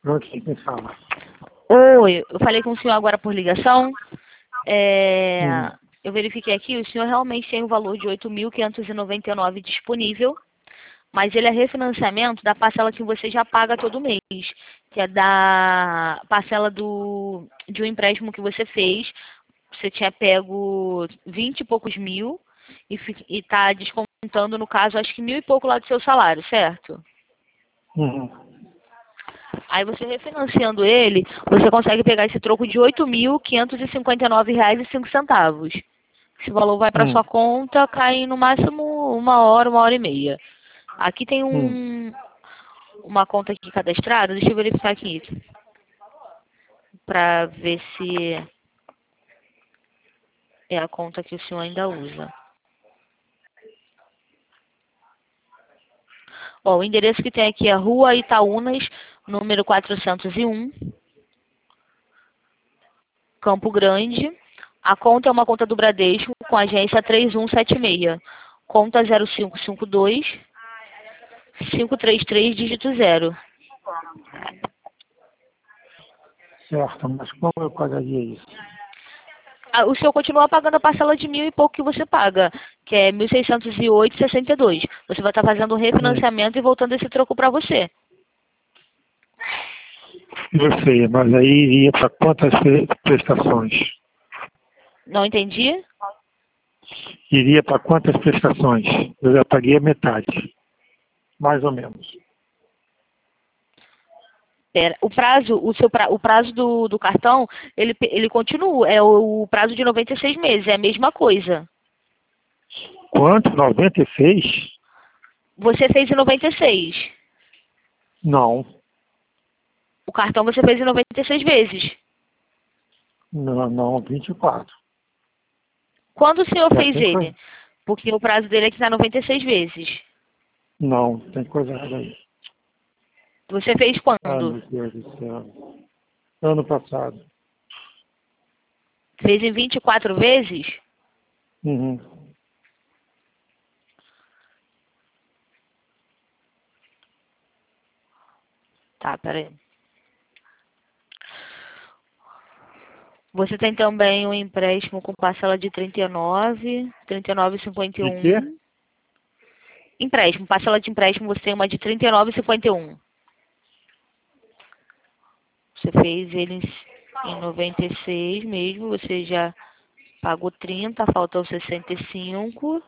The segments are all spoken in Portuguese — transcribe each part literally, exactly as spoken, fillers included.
Pronto, quem fala? Oi, eu falei com o senhor agora por ligação. É, Hum. eu verifiquei aqui, o senhor realmente tem o valor de oito mil quinhentos e noventa e nove disponível, mas ele é refinanciamento da parcela que você já paga todo mês, que é da parcela do, de um empréstimo que você fez. Você tinha pego vinte e poucos mil e está descontando, no caso, acho que mil e pouco lá do seu salário, certo? Uhum. Aí você refinanciando ele, você consegue pegar esse troco de oito mil quinhentos e cinquenta e nove reais e cinco centavos. Esse valor vai para Hum. sua conta, cai no máximo uma hora, uma hora e meia. Aqui tem Hum. um, uma conta aqui cadastrada, deixa eu verificar aqui. Para ver se é a conta que o senhor ainda usa. Ó, o endereço que tem aqui é Rua Itaúnas, número quatrocentos e um, Campo Grande. A conta é uma conta do Bradesco com agência três um sete seis. Conta zero cinco cinco dois, cinco três três, dígito zero. Certo, mas como eu pagaria isso? Ah, o senhor continua pagando a parcela de mil e pouco que você paga, que é mil seiscentos e oito reais e sessenta e dois centavos. Você vai estar fazendo um Hum. refinanciamento e voltando esse troco para você. Eu sei, mas aí iria para quantas pre- prestações? Não entendi? Iria para quantas prestações? Eu já paguei a metade, mais ou menos. Pera, o prazo, o seu pra, o prazo do, do cartão, ele, ele continua, é o, o prazo de noventa e seis meses, é a mesma coisa. Quanto? noventa e seis? Você fez em noventa e seis. Não, O cartão você fez em noventa e seis vezes. não, não, vinte e quatro. Quando o senhor Já fez tem coisa? ele? Porque o prazo dele é que está noventa e seis vezes. Não, tem coisa errada aí. Você fez Ah, quando? meu Deus do céu. Ano passado. Fez em vinte e quatro vezes? Uhum. Tá, peraí. Você tem também um empréstimo com parcela de trinta e nove, trinta e nove e cinquenta e De quê? um. Empréstimo, parcela de empréstimo, você tem uma de trinta e nove e cinquenta e um. Você fez ele em em noventa e seis mesmo, você já pagou trinta, faltam sessenta e cinco.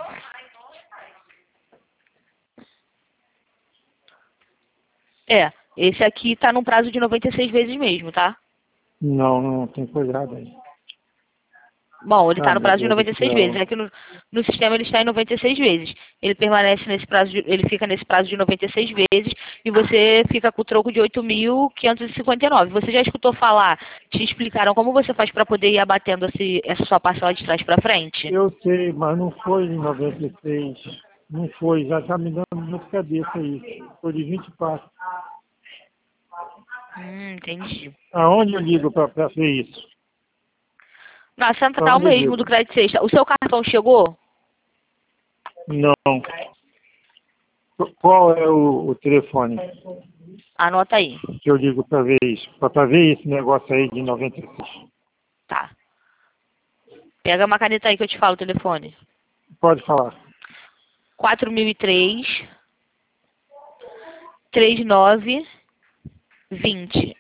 É, esse aqui tá num prazo de noventa e seis vezes mesmo, tá? Não, não, tem coisa errada aí. Bom, ele Ah, está no meu prazo de Deus do noventa e seis vezes. céu. Aqui no, no sistema ele está em noventa e seis vezes. Ele permanece nesse prazo, de, ele fica nesse prazo de noventa e seis vezes e você fica com o troco de oito mil quinhentos e cinquenta e nove. Você já escutou falar, te explicaram como você faz para poder ir abatendo esse, essa sua parcela de trás para frente? Eu sei, mas não foi em noventa e seis. Não foi, já está me dando na cabeça aí. Foi de vinte e quatro. Hum, entendi. Aonde eu ligo para ver isso? Na central Aonde eu mesmo do ligo? Crédito Sexta. O seu cartão chegou? Não. Qual é o, o telefone Anota aí. que eu ligo para ver isso? Para ver esse negócio aí de noventa e seis. Tá. Pega uma caneta aí que eu te falo o telefone. Pode falar. quatro mil e três, trinta e nove, vinte.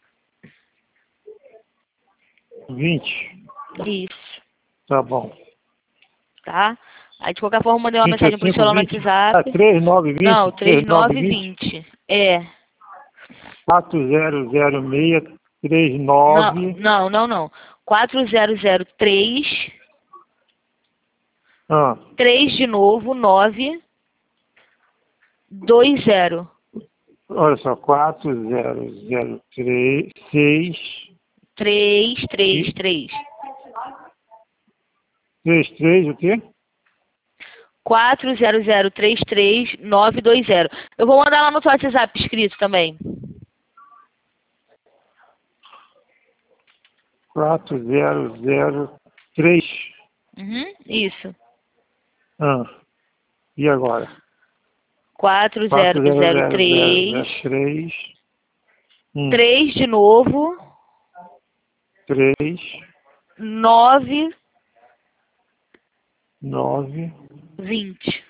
vinte. Isso. Tá bom. Tá? Aí, de qualquer forma, eu mandei uma trinta e mensagem pro cinco, senhor lá no vinte. Ah, WhatsApp. três nove vinte. Não, três trinta e nove nove vinte. vinte. É. quatro zero zero seis três Não, nove. não, não, não. quatro zero zero três, Ah, três de novo, nove, dois zero. olha só, quatro zero zero três seis três, três, e três. três três o quê? quatro zero zero três três nove dois zero. Eu vou mandar lá no seu WhatsApp escrito também. quatro zero zero três. Uhum, isso. Ah, e agora? quatro zero quatro zero zero zero zero três três Hum. três de novo. Três. Nove. Nove. Vinte.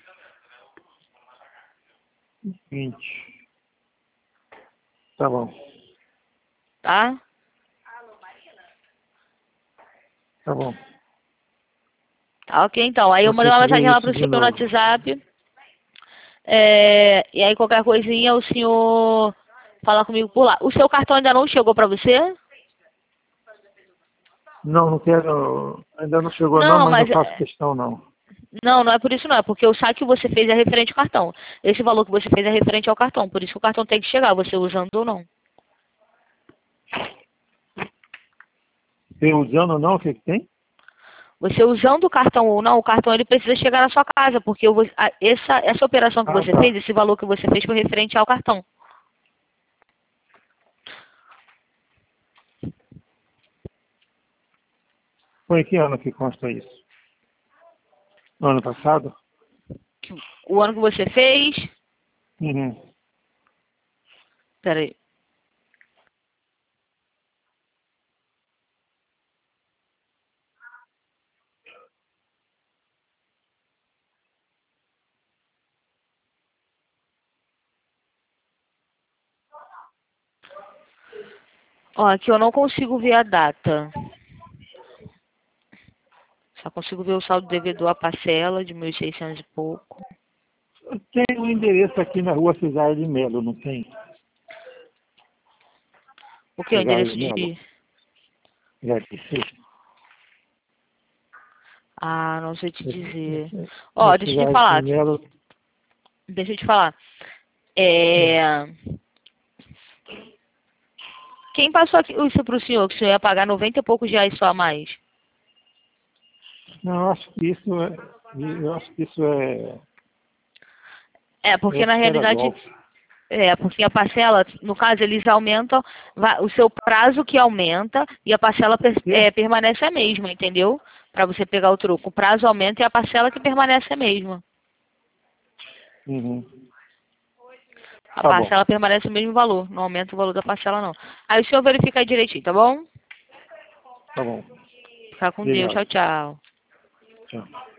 Vinte. Tá bom. Tá? Tá bom. Tá ok, então. Aí eu Você mandei uma vê mensagem lá isso pro de senhor no novo. WhatsApp. É, e aí qualquer coisinha o senhor fala comigo por lá. O seu cartão ainda não chegou pra você? Não, não quero. Ainda não chegou não, Não, mas não mas faço é, questão não. não, não é por isso não, é porque o saque que você fez é referente ao cartão. Esse valor que você fez é referente ao cartão, por isso que o cartão tem que chegar, você usando ou não. Eu usando ou não, o que, que tem? Você usando o cartão ou não, o cartão ele precisa chegar na sua casa, porque eu vou- a- essa, essa operação que Ah, você tá. fez, esse valor que você fez foi referente ao cartão. Foi em que ano que consta isso? No ano passado? O ano que você fez, Uhum. peraí. Ó, aqui eu não consigo ver a data. Só consigo ver o saldo devedor à parcela de mil e seiscentos e pouco. Tem um endereço aqui na rua Cesário de Melo, não tem? O que é o Cesário endereço de Melo? de... Já disse. Ah, não sei te dizer. Ó, No deixa eu te Cesário de falar. Melo. Deixa eu te falar. É... Quem passou aqui- isso pro senhor, que o senhor ia pagar noventa e poucos reais só a mais? Não, eu acho que isso é. Eu acho que isso é. É, porque Eu na acho que era realidade... golpe. É, porque a parcela, no caso, eles aumentam, vai- o seu prazo que aumenta e a parcela per- Quê? é, permanece a mesma, entendeu? Para você pegar o troco. O prazo aumenta e a parcela que permanece a mesma. Uhum. A Tá bom. parcela permanece o mesmo valor, não aumenta o valor da parcela, não. Aí o senhor verifica aí direitinho, tá bom? Tá bom. Fica com Deus. Obrigado. Tchau, tchau. Tchau.